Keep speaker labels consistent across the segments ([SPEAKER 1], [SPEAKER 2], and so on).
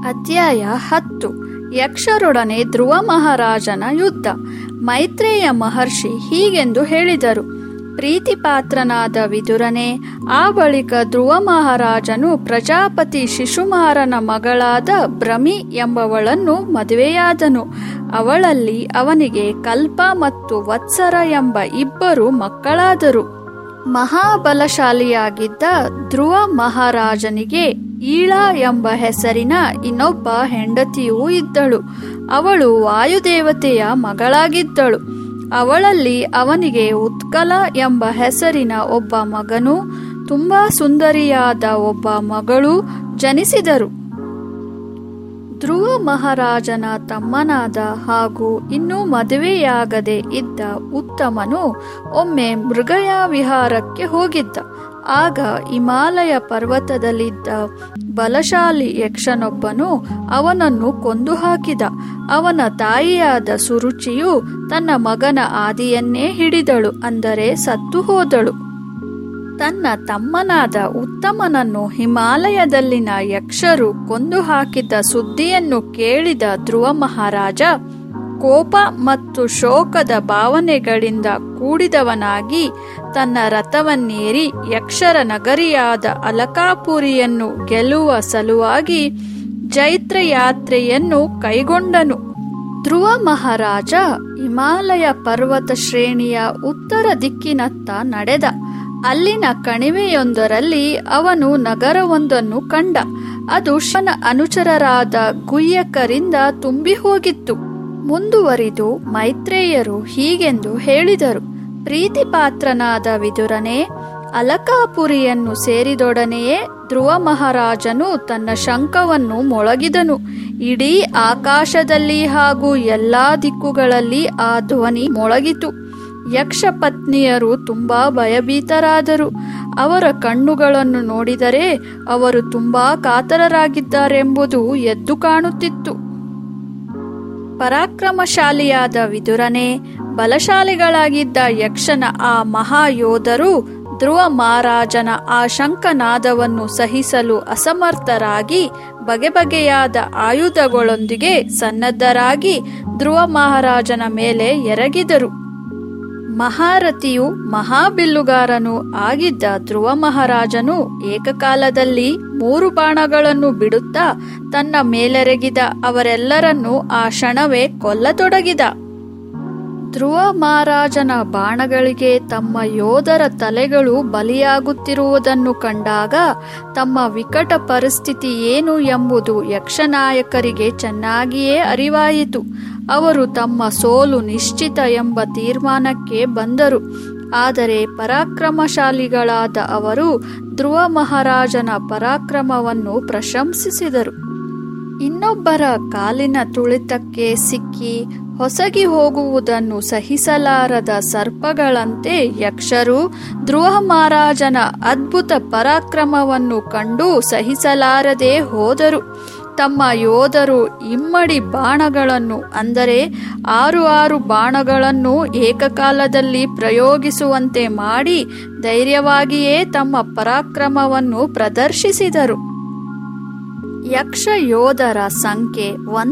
[SPEAKER 1] ಅಧ್ಯಾಯ 10. ಯಕ್ಷರೊಡನೆ ಧ್ರುವ ಮಹಾರಾಜನ ಯುದ್ಧ. ಮೈತ್ರೇಯ ಮಹರ್ಷಿ ಹೀಗೆಂದು ಹೇಳಿದರು: ಪ್ರೀತಿಪಾತ್ರನಾದ ವಿದುರನೇ, ಆ ಬಳಿಕ ಧ್ರುವ ಮಹಾರಾಜನು ಪ್ರಜಾಪತಿ ಶಿಶುಮಾರನ ಮಗಳಾದ ಭ್ರಮಿ ಎಂಬವಳನ್ನು ಮದುವೆಯಾದನು. ಅವಳಲ್ಲಿ ಅವನಿಗೆ ಕಲ್ಪ ಮತ್ತು ವತ್ಸರ ಎಂಬ ಇಬ್ಬರು ಮಕ್ಕಳಾದರು. ಮಹಾಬಲಶಾಲಿಯಾಗಿದ್ದ ಧ್ರುವ ಮಹಾರಾಜನಿಗೆ ಈಳ ಎಂಬ ಹೆಸರಿನ ಇನ್ನೊಬ್ಬ ಹೆಂಡತಿಯೂ ಇದ್ದಳು. ಅವಳು ವಾಯುದೇವತೆಯ ಮಗಳಾಗಿದ್ದಳು. ಅವಳಲ್ಲಿ ಅವನಿಗೆ ಉತ್ಕಲ ಎಂಬ ಹೆಸರಿನ ಒಬ್ಬ ಮಗನೂ ತುಂಬಾ ಸುಂದರಿಯಾದ ಒಬ್ಬ ಮಗಳೂ ಜನಿಸಿದರು. ಧ್ರುವ ಮಹಾರಾಜನ ತಮ್ಮನಾದ ಹಾಗೂ ಇನ್ನೂ ಮದುವೆಯಾಗದೆ ಇದ್ದ ಉತ್ತಮನು ಒಮ್ಮೆ ಮೃಗಯ ವಿಹಾರಕ್ಕೆ ಹೋಗಿದ್ದ. ಆಗ ಹಿಮಾಲಯ ಪರ್ವತದಲ್ಲಿದ್ದ ಬಲಶಾಲಿ ಯಕ್ಷನೊಬ್ಬನು ಅವನನ್ನು ಕೊಂದು ಹಾಕಿದ. ಅವನ ತಾಯಿಯಾದ ಸುರುಚಿಯು ತನ್ನ ಮಗನ ಆದಿಯನ್ನೇ ಹಿಡಿದಳು, ಅಂದರೆ ಸತ್ತು ಹೋದಳು. ತನ್ನ ತಮ್ಮನಾದ ಉತ್ತಮನನ್ನು ಹಿಮಾಲಯದಲ್ಲಿನ ಯಕ್ಷರು ಕೊಂದು ಹಾಕಿದ್ದ ಸುದ್ದಿಯನ್ನು ಕೇಳಿದ ಧ್ರುವ ಮಹಾರಾಜ ಕೋಪ ಮತ್ತು ಶೋಕದ ಭಾವನೆಗಳಿಂದ ಕೂಡಿದವನಾಗಿ ತನ್ನ ರಥವನ್ನೇರಿ ಯಕ್ಷರ ನಗರಿಯಾದ ಅಲಕಾಪುರಿಯನ್ನು ಗೆಲ್ಲುವ ಸಲುವಾಗಿ ಜೈತ್ರ ಯಾತ್ರೆಯನ್ನು ಕೈಗೊಂಡನು. ಧ್ರುವ ಮಹಾರಾಜ ಹಿಮಾಲಯ ಪರ್ವತ ಶ್ರೇಣಿಯ ಉತ್ತರ ದಿಕ್ಕಿನತ್ತ ನಡೆದ. ಅಲ್ಲಿನ ಕಣಿವೆಯೊಂದರಲ್ಲಿ ಅವನು ನಗರವೊಂದನ್ನು ಕಂಡ. ಅದು ಶನ ಅನುಚರರಾದ ಗುಹ್ಯಕರಿಂದ ತುಂಬಿ ಹೋಗಿತ್ತು. ಮುಂದುವರಿದು ಮೈತ್ರೇಯರು ಹೀಗೆಂದು ಹೇಳಿದರು: ಪ್ರೀತಿಪಾತ್ರನಾದ ವಿದುರನೇ, ಅಲಕಾಪುರಿಯನ್ನು ಸೇರಿದೊಡನೆಯೇ ಧ್ರುವ ಮಹಾರಾಜನು ತನ್ನ ಶಂಖವನ್ನು ಮೊಳಗಿದನು. ಇಡೀ ಆಕಾಶದಲ್ಲಿ ಹಾಗೂ ಎಲ್ಲಾ ದಿಕ್ಕುಗಳಲ್ಲಿ ಆ ಧ್ವನಿ ಮೊಳಗಿತು. ಯಕ್ಷ ಪತ್ನಿಯರು ತುಂಬಾ ಭಯಭೀತರಾದರು. ಅವರ ಕಣ್ಣುಗಳನ್ನು ನೋಡಿದರೆ ಅವರು ತುಂಬಾ ಕಾತರರಾಗಿದ್ದಾರೆಂಬುದು ಎದ್ದು ಕಾಣುತ್ತಿತ್ತು. ಪರಾಕ್ರಮಶಾಲಿಯಾದ ವಿದುರನೇ, ಬಲಶಾಲಿಗಳಾಗಿದ್ದ ಯಕ್ಷನ ಆ ಮಹಾಯೋಧರು ಧ್ರುವ ಮಹಾರಾಜನ ಆ ಶಂಖನಾದವನ್ನು ಸಹಿಸಲು ಅಸಮರ್ಥರಾಗಿ ಬಗೆಬಗೆಯಾದ ಆಯುಧಗಳೊಂದಿಗೆ ಸನ್ನದ್ಧರಾಗಿ ಧ್ರುವ ಮಹಾರಾಜನ ಮೇಲೆ ಎರಗಿದರು. ಮಹಾರಥಿಯು ಮಹಾಬಿಲ್ಲುಗಾರನು ಆಗಿದ್ದ ಧ್ರುವ ಮಹಾರಾಜನು ಏಕಕಾಲದಲ್ಲಿ 3 ಬಾಣಗಳನ್ನು ಬಿಡುತ್ತಾ ತನ್ನ ಮೇಲೆರಗಿದ ಅವರೆಲ್ಲರನ್ನೂ ಆ ಕ್ಷಣವೇ ಕೊಲ್ಲತೊಡಗಿದ. ಧ್ರುವ ಮಹಾರಾಜನ ಬಾಣಗಳಿಗೆ ತಮ್ಮ ಯೋಧರ ತಲೆಗಳು ಬಲಿಯಾಗುತ್ತಿರುವುದನ್ನು ಕಂಡಾಗ ತಮ್ಮ ವಿಕಟ ಪರಿಸ್ಥಿತಿ ಏನು ಎಂಬುದು ಯಕ್ಷನಾಯಕರಿಗೆ ಚೆನ್ನಾಗಿಯೇ ಅರಿವಾಯಿತು. ಅವರು ತಮ್ಮ ಸೋಲು ನಿಶ್ಚಿತ ಎಂಬ ತೀರ್ಮಾನಕ್ಕೆ ಬಂದರು. ಆದರೆ ಪರಾಕ್ರಮಶಾಲಿಗಳಾದ ಅವರು ಧ್ರುವ ಮಹಾರಾಜನ ಪರಾಕ್ರಮವನ್ನು ಪ್ರಶಂಸಿಸಿದರು. ಇನ್ನೊಬ್ಬರ ಕಾಲಿನ ತುಳಿತಕ್ಕೆ ಸಿಕ್ಕಿ ಹೊಸಗಿ ಹೋಗುವುದನ್ನು ಸಹಿಸಲಾರದ ಸರ್ಪಗಳಂತೆ ಯಕ್ಷರು ಧ್ರುವ ಮಹಾರಾಜನ ಅದ್ಭುತ ಪರಾಕ್ರಮವನ್ನು ಕಂಡು ಸಹಿಸಲಾರದೆ ಹೋದರು. ತಮ್ಮ ಯೋಧರು ಇಮ್ಮಡಿ ಬಾಣಗಳನ್ನು, ಅಂದರೆ 6 ಬಾಣಗಳನ್ನು ಏಕಕಾಲದಲ್ಲಿ ಪ್ರಯೋಗಿಸುವಂತೆ ಮಾಡಿ ಧೈರ್ಯವಾಗಿಯೇ ತಮ್ಮ ಪರಾಕ್ರಮವನ್ನು ಪ್ರದರ್ಶಿಸಿದರು. ಯಕ್ಷ ಯೋಧರ ಸಂಖ್ಯೆ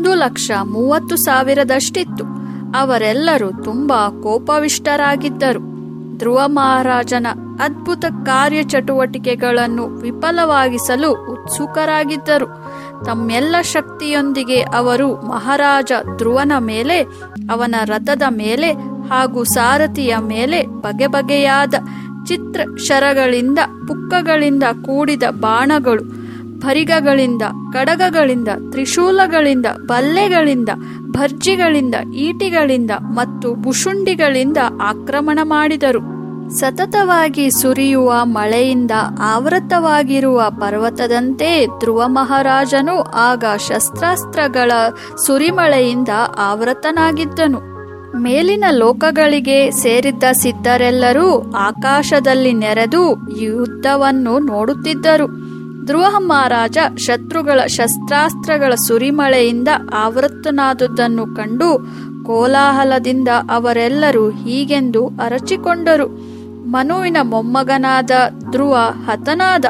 [SPEAKER 1] 1,30,000 ಅವರೆಲ್ಲರೂ ತುಂಬಾ ಕೋಪವಿಷ್ಟರಾಗಿದ್ದರು. ಧ್ರುವ ಮಹಾರಾಜನ ಅದ್ಭುತ ಕಾರ್ಯಚಟುವಟಿಕೆಗಳನ್ನು ವಿಫಲವಾಗಿಸಲು ಉತ್ಸುಕರಾಗಿದ್ದರು. ತಮ್ಮೆಲ್ಲ ಶಕ್ತಿಯೊಂದಿಗೆ ಅವರು ಮಹಾರಾಜ ಧ್ರುವನ ಮೇಲೆ, ಅವನ ರಥದ ಮೇಲೆ ಹಾಗೂ ಸಾರಥಿಯ ಮೇಲೆ ಬಗೆಬಗೆಯಾದ ಚಿತ್ರ ಶರಗಳಿಂದ, ಪುಕ್ಕಗಳಿಂದ ಕೂಡಿದ ಬಾಣಗಳು, ಭರಿಗಗಳಿಂದ, ಕಡಗಗಳಿಂದ, ತ್ರಿಶೂಲಗಳಿಂದ, ಬಲ್ಲೆಗಳಿಂದ, ಭರ್ಜಿಗಳಿಂದ, ಈಟಿಗಳಿಂದ ಮತ್ತು ಭುಷುಂಡಿಗಳಿಂದ ಆಕ್ರಮಣ ಮಾಡಿದರು. ಸತತವಾಗಿ ಸುರಿಯುವ ಮಳೆಯಿಂದ ಆವೃತವಾಗಿರುವ ಪರ್ವತದಂತೆ ಧ್ರುವ ಮಹಾರಾಜನು ಆಗ ಶಸ್ತ್ರಾಸ್ತ್ರಗಳ ಸುರಿಮಳೆಯಿಂದ ಆವೃತನಾಗಿದ್ದನು. ಮೇಲಿನ ಲೋಕಗಳಿಗೆ ಸೇರಿದ್ದ ಸಿದ್ಧರೆಲ್ಲರೂ ಆಕಾಶದಲ್ಲಿ ನೆರೆದು ಯುದ್ಧವನ್ನು ನೋಡುತ್ತಿದ್ದರು. ಧ್ರುವ ಮಹಾರಾಜ ಶತ್ರುಗಳ ಶಸ್ತ್ರಾಸ್ತ್ರಗಳ ಸುರಿಮಳೆಯಿಂದ ಆವೃತನಾದುದನ್ನು ಕಂಡು ಕೋಲಾಹಲದಿಂದ ಅವರೆಲ್ಲರೂ ಹೀಗೆಂದು ಅರಚಿಕೊಂಡರು: ಮನುವಿನ ಮೊಮ್ಮಗನಾದ ಧ್ರುವ ಹತನಾದ.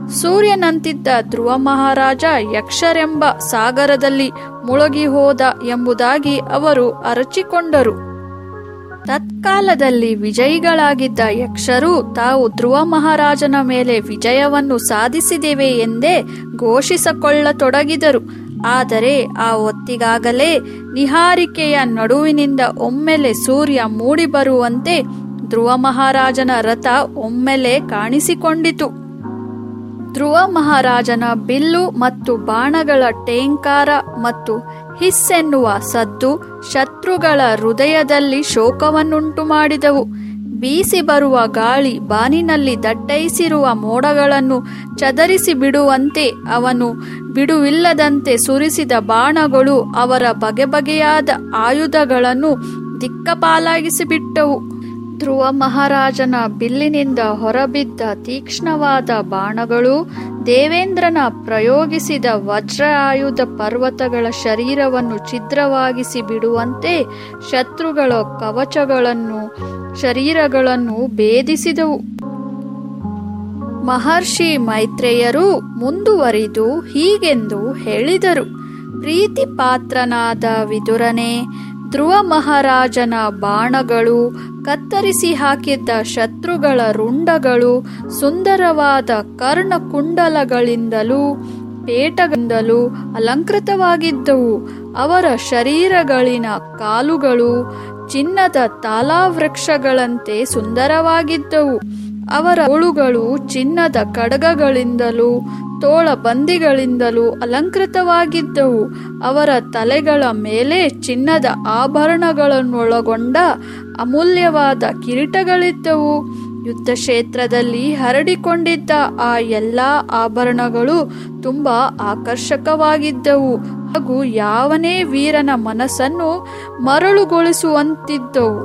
[SPEAKER 1] ಸೂರ್ಯನಂತಿದ್ದ ಧ್ರುವ ಮಹಾರಾಜ ಯಕ್ಷರೆಂಬ ಸಾಗರದಲ್ಲಿ ಮುಳುಗಿ ಹೋದ ಎಂಬುದಾಗಿ ಅವರು ಅರಚಿಕೊಂಡರು. ತತ್ಕಾಲದಲ್ಲಿ ವಿಜಯಿಗಳಾಗಿದ್ದ ಯಕ್ಷರು ತಾವು ಧ್ರುವ ಮಹಾರಾಜನ ಮೇಲೆ ವಿಜಯವನ್ನು ಸಾಧಿಸಿದೆವೆ ಎಂದೇ ಘೋಷಿಸಿಕೊಳ್ಳತೊಡಗಿದರು. ಆದರೆ ಆ ಹೊತ್ತಿಗಾಗಲೇ ನಿಹಾರಿಕೆಯ ನಡುವಿನಿಂದ ಒಮ್ಮೆಲೆ ಸೂರ್ಯ ಮೂಡಿಬರುವಂತೆ ಧ್ರುವ ಮಹಾರಾಜನ ರಥ ಒಮ್ಮೆಲೆ ಕಾಣಿಸಿಕೊಂಡಿತು. ಧ್ರುವ ಮಹಾರಾಜನ ಬಿಲ್ಲು ಮತ್ತು ಬಾಣಗಳ ಟೇಂಕಾರ ಮತ್ತು ಹಿಸ್ಸೆನ್ನುವ ಸದ್ದು ಶತ್ರುಗಳ ಹೃದಯದಲ್ಲಿ ಶೋಕವನ್ನುಂಟು ಮಾಡಿದವು. ಬೀಸಿ ಬರುವ ಗಾಳಿ ಬಾನಿನಲ್ಲಿ ದಟ್ಟೈಸಿರುವ ಮೋಡಗಳನ್ನು ಚದರಿಸಿ ಬಿಡುವಂತೆ ಅವನು ಬಿಡುವಿಲ್ಲದಂತೆ ಸುರಿಸಿದ ಬಾಣಗಳು ಅವರ ಬಗೆ ಬಗೆಯಾದ ಆಯುಧಗಳನ್ನು ದಿಕ್ಕಪಾಲಾಗಿಸಿಬಿಟ್ಟವು. ಧ್ರುವ ಮಹಾರಾಜನ ಬಿಲ್ಲಿನಿಂದ ಹೊರಬಿದ್ದ ತೀಕ್ಷ್ಣವಾದ ಬಾಣಗಳು ದೇವೇಂದ್ರನ ಪ್ರಯೋಗಿಸಿದ ವಜ್ರ ಆಯುಧ ಪರ್ವತಗಳ ಶರೀರವನ್ನು ಛಿದ್ರವಾಗಿಸಿ ಬಿಡುವಂತೆ ಶತ್ರುಗಳ ಕವಚಗಳನ್ನು ಶರೀರಗಳನ್ನು ಭೇದಿಸಿದವು. ಮಹರ್ಷಿ ಮೈತ್ರೇಯರು ಮುಂದುವರಿದು ಹೀಗೆಂದು ಹೇಳಿದರು. ಪ್ರೀತಿ ಪಾತ್ರನಾದ ವಿದುರನೇ, ಧ್ರುವ ಮಹಾರಾಜನ ಬಾಣಗಳು ಕತ್ತರಿಸಿ ಹಾಕಿದ್ದ ಶತ್ರುಗಳ ರುಂಡಗಳು ಸುಂದರವಾದ ಕರ್ಣಕುಂಡಲಗಳಿಂದಲೂ ಪೇಟಗಳಿಂದಲೂ ಅಲಂಕೃತವಾಗಿದ್ದವು. ಅವರ ಶರೀರಗಳಿನ ಕಾಲುಗಳು ಚಿನ್ನದ ತಾಲಾವೃಕ್ಷಗಳಂತೆ ಸುಂದರವಾಗಿದ್ದವು. ಅವರ ತೋಳುಗಳು ಚಿನ್ನದ ಖಡ್ಗಗಳಿಂದಲೂ ತೋಳಬಂದಿಗಳಿಂದಲೂ ಅಲಂಕೃತವಾಗಿದ್ದವು. ಅವರ ತಲೆಗಳ ಮೇಲೆ ಚಿನ್ನದ ಆಭರಣಗಳನ್ನೊಳಗೊಂಡ ಅಮೂಲ್ಯವಾದ ಕಿರೀಟಗಳಿದ್ದವು. ಯುದ್ಧ ಕ್ಷೇತ್ರದಲ್ಲಿ ಹರಡಿಕೊಂಡಿದ್ದ ಆ ಎಲ್ಲ ಆಭರಣಗಳು ತುಂಬಾ ಆಕರ್ಷಕವಾಗಿದ್ದವು ಹಾಗೂ ಯಾವನೇ ವೀರನ ಮನಸ್ಸನ್ನು ಮರಳುಗೊಳಿಸುವಂತಿದ್ದವು.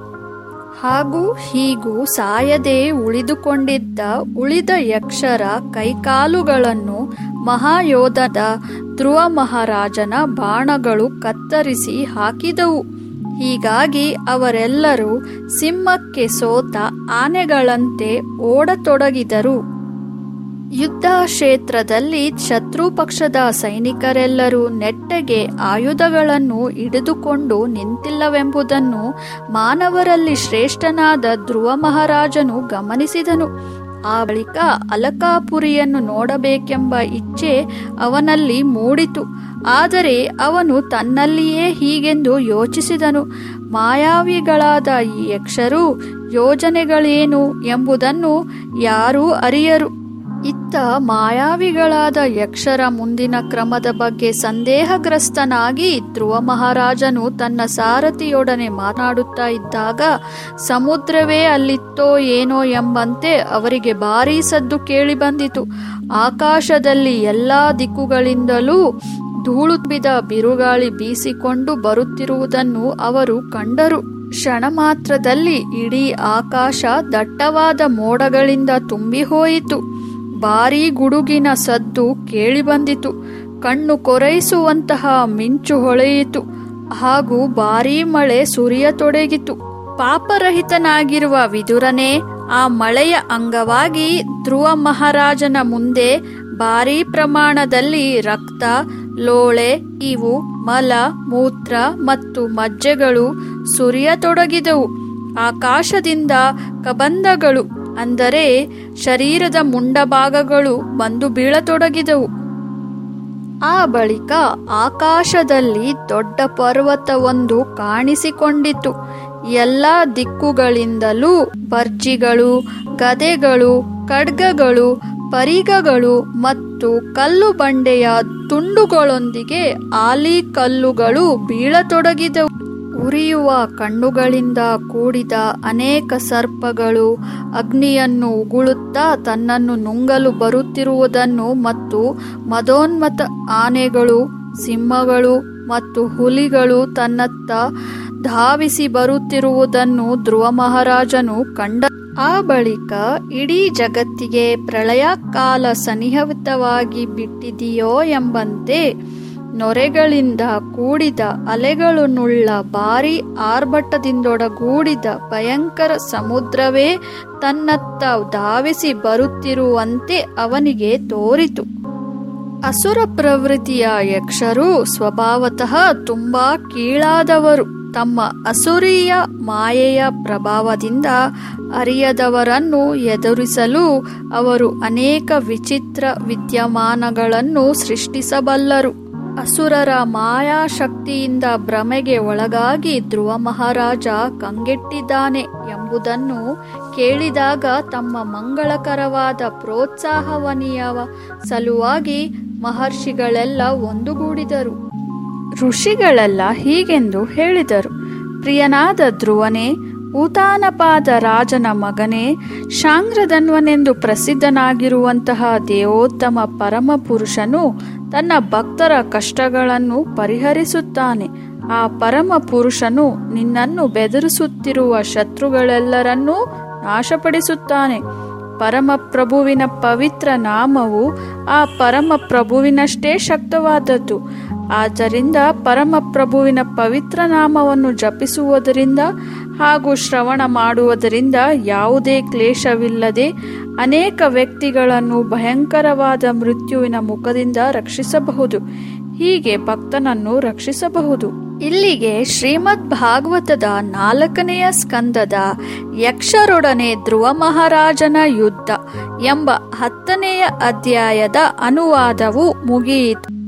[SPEAKER 1] ಹಾಗೂ ಹೀಗೂ ಸಾಯದೆ ಉಳಿದುಕೊಂಡಿದ್ದ ಉಳಿದ ಯಕ್ಷರ ಕೈಕಾಲುಗಳನ್ನು ಮಹಾಯೋಧದ ಧ್ರುವ ಮಹಾರಾಜನ ಬಾಣಗಳು ಕತ್ತರಿಸಿ ಹಾಕಿದವು. ಹೀಗಾಗಿ ಅವರೆಲ್ಲರೂ ಸಿಂಹಕ್ಕೆ ಸೋತ ಆನೆಗಳಂತೆ ಓಡತೊಡಗಿದರು. ಯುದ್ಧ ಕ್ಷೇತ್ರದಲ್ಲಿ ಶತ್ರು ಪಕ್ಷದ ಸೈನಿಕರೆಲ್ಲರೂ ನೆಟ್ಟಗೆ ಆಯುಧಗಳನ್ನು ಹಿಡಿದುಕೊಂಡು ನಿಂತಿಲ್ಲವೆಂಬುದನ್ನು ಮಾನವರಲ್ಲಿ ಶ್ರೇಷ್ಠನಾದ ಧ್ರುವ ಮಹಾರಾಜನು ಗಮನಿಸಿದನು. ಆ ಬಳಿಕ ಅಲಕಾಪುರಿಯನ್ನು ನೋಡಬೇಕೆಂಬ ಇಚ್ಛೆ ಅವನಲ್ಲಿ ಮೂಡಿತು. ಆದರೆ ಅವನು ತನ್ನಲ್ಲಿಯೇ ಹೀಗೆಂದು ಯೋಚಿಸಿದನು: ಮಾಯಾವಿಗಳಾದ ಈ ಯಕ್ಷರು ಯೋಜನೆಗಳೇನು ಎಂಬುದನ್ನು ಯಾರೂ ಅರಿಯರು. ಇತ್ತ ಮಾಯಾವಿಗಳಾದ ಯಕ್ಷರ ಮುಂದಿನ ಕ್ರಮದ ಬಗ್ಗೆ ಸಂದೇಹಗ್ರಸ್ತನಾಗಿ ಧ್ರುವ ಮಹಾರಾಜನು ತನ್ನ ಸಾರಥಿಯೊಡನೆ ಮಾತನಾಡುತ್ತಾ ಇದ್ದಾಗ ಸಮುದ್ರವೇ ಅಲ್ಲಿತ್ತೋ ಏನೋ ಎಂಬಂತೆ ಅವರಿಗೆ ಭಾರೀ ಸದ್ದು ಕೇಳಿಬಂದಿತು. ಆಕಾಶದಲ್ಲಿ ಎಲ್ಲಾ ದಿಕ್ಕುಗಳಿಂದಲೂ ಧೂಳು ತುಂಬಿದ ಬಿರುಗಾಳಿ ಬೀಸಿಕೊಂಡು ಬರುತ್ತಿರುವುದನ್ನು ಅವರು ಕಂಡರು. ಕ್ಷಣ ಮಾತ್ರದಲ್ಲಿ ಇಡೀ ಆಕಾಶ ದಟ್ಟವಾದ ಮೋಡಗಳಿಂದ ತುಂಬಿ ಹೋಯಿತು. ಭಾರೀ ಗುಡುಗಿನ ಸದ್ದು ಕೇಳಿಬಂದಿತು. ಕಣ್ಣು ಕೊರೈಸುವಂತಹ ಮಿಂಚು ಹೊಳೆಯಿತು ಹಾಗೂ ಭಾರೀ ಮಳೆ ಸುರಿಯತೊಡಗಿತು. ಪಾಪರಹಿತನಾಗಿರುವ ವಿದುರನೇ, ಆ ಮಳೆಯ ಅಂಗವಾಗಿ ಧ್ರುವ ಮಹಾರಾಜನ ಮುಂದೆ ಭಾರೀ ಪ್ರಮಾಣದಲ್ಲಿ ರಕ್ತ, ಲೋಳೆ, ಇವು, ಮಲ, ಮೂತ್ರ ಮತ್ತು ಮಜ್ಜೆಗಳು ಸುರಿಯತೊಡಗಿದವು. ಆಕಾಶದಿಂದ ಕಬಂಧಗಳು ಅಂದರೆ ಶರೀರದ ಮುಂಡಭಾಗಗಳು ಬಂದು ಬೀಳತೊಡಗಿದವು. ಆ ಬಳಿಕ ಆಕಾಶದಲ್ಲಿ ದೊಡ್ಡ ಪರ್ವತವೊಂದು ಕಾಣಿಸಿಕೊಂಡಿತು. ಎಲ್ಲ ದಿಕ್ಕುಗಳಿಂದಲೂ ಬರ್ಜಿಗಳು, ಗದೆಗಳು, ಖಡ್ಗಗಳು, ಪರಿಗಗಳು ಮತ್ತು ಕಲ್ಲು ಬಂಡೆಯ ತುಂಡುಗಳೊಂದಿಗೆ ಆಲಿಕಲ್ಲುಗಳು ಬೀಳತೊಡಗಿದವು. ಉರಿಯುವ ಕಣ್ಣುಗಳಿಂದ ಕೂಡಿದ ಅನೇಕ ಸರ್ಪಗಳು ಅಗ್ನಿಯನ್ನು ಉಗುಳುತ್ತಾ ತನ್ನನ್ನು ನುಂಗಲು ಬರುತ್ತಿರುವುದನ್ನು ಮತ್ತು ಮದೋನ್ಮತ್ತ ಆನೆಗಳು, ಸಿಂಹಗಳು ಮತ್ತು ಹುಲಿಗಳು ತನ್ನತ್ತ ಧಾವಿಸಿ ಬರುತ್ತಿರುವುದನ್ನು ಧ್ರುವ ಮಹಾರಾಜನು ಕಂಡ. ಆ ಬಳಿಕ ಇಡೀ ಜಗತ್ತಿಗೆ ಪ್ರಳಯ ಕಾಲ ಸನ್ನಿಹಿತವಾಗಿ ಬಿಟ್ಟಿದೆಯೋ ಎಂಬಂತೆ ನೊರೆಗಳಿಂದ ಕೂಡಿದ ಅಲೆಗಳನ್ನುಳ್ಳ ಭಾರೀ ಆರ್ಭಟದಿಂದೊಡಗೂಡಿದ ಭಯಂಕರ ಸಮುದ್ರವೇ ತನ್ನತ್ತ ಧಾವಿಸಿ ಬರುತ್ತಿರುವಂತೆ ಅವನಿಗೆ ತೋರಿತು. ಅಸುರ ಪ್ರವೃತ್ತಿಯ ಯಕ್ಷರು ಸ್ವಭಾವತಃ ತುಂಬಾ ಕೀಳಾದವರು. ತಮ್ಮ ಅಸುರೀಯ ಮಾಯೆಯ ಪ್ರಭಾವದಿಂದ ಅರಿಯದವರನ್ನು ಎದುರಿಸಲು ಅವರು ಅನೇಕ ವಿಚಿತ್ರ ವಿದ್ಯಮಾನಗಳನ್ನು ಸೃಷ್ಟಿಸಬಲ್ಲರು. ಅಸುರರ ಮಾಯಾಶಕ್ತಿಯಿಂದ ಭ್ರಮೆಗೆ ಒಳಗಾಗಿ ಧ್ರುವ ಮಹಾರಾಜ ಕಂಗೆಟ್ಟಿದ್ದಾನೆ ಎಂಬುದನ್ನು ಕೇಳಿದಾಗ ತಮ್ಮ ಮಂಗಳಕರವಾದ ಪ್ರೋತ್ಸಾಹವನೀಯ ಸಲುವಾಗಿ ಮಹರ್ಷಿಗಳೆಲ್ಲ ಒಂದುಗೂಡಿದರು. ಋಷಿಗಳೆಲ್ಲ ಹೀಗೆಂದು ಹೇಳಿದರು: ಪ್ರಿಯನಾದ ಧ್ರುವನೇ, ಊತಾನಪಾದ ರಾಜನ ಮಗನೇ, ಶಾಂಗ್ರಧನ್ವನೆಂದು ಪ್ರಸಿದ್ಧನಾಗಿರುವಂತಹ ದೇವೋತ್ತಮ ಪರಮ ಪುರುಷನು ತನ್ನ ಭಕ್ತರ ಕಷ್ಟಗಳನ್ನು ಪರಿಹರಿಸುತ್ತಾನೆ. ಆ ಪರಮ ಪುರುಷನು ನಿನ್ನನ್ನು ಬೆದರಿಸುತ್ತಿರುವ ಶತ್ರುಗಳೆಲ್ಲರನ್ನೂ ನಾಶಪಡಿಸುತ್ತಾನೆ. ಪರಮಪ್ರಭುವಿನ ಪವಿತ್ರ ನಾಮವು ಆ ಪರಮಪ್ರಭುವಿನಷ್ಟೇ ಶಕ್ತವಾದದ್ದು. ಆದ್ದರಿಂದ ಪರಮಪ್ರಭುವಿನ ಪವಿತ್ರ ನಾಮವನ್ನು ಜಪಿಸುವುದರಿಂದ ಹಾಗೂ ಶ್ರವಣ ಮಾಡುವುದರಿಂದ ಯಾವುದೇ ಕ್ಲೇಶವಿಲ್ಲದೆ ಅನೇಕ ವ್ಯಕ್ತಿಗಳನ್ನು ಭಯಂಕರವಾದ ಮೃತ್ಯುವಿನ ಮುಖದಿಂದ ರಕ್ಷಿಸಬಹುದು. ಹೀಗೆ ಭಕ್ತನನ್ನು ರಕ್ಷಿಸಬಹುದು. ಇಲ್ಲಿಗೆ ಶ್ರೀಮದ್ ಭಾಗವತದ 4ನೇ ಸ್ಕಂದದ ಯಕ್ಷರೊಡನೆ ಧ್ರುವ ಮಹಾರಾಜನ ಯುದ್ಧ ಎಂಬ 10ನೇ ಅಧ್ಯಾಯದ ಅನುವಾದವು ಮುಗಿಯಿತು.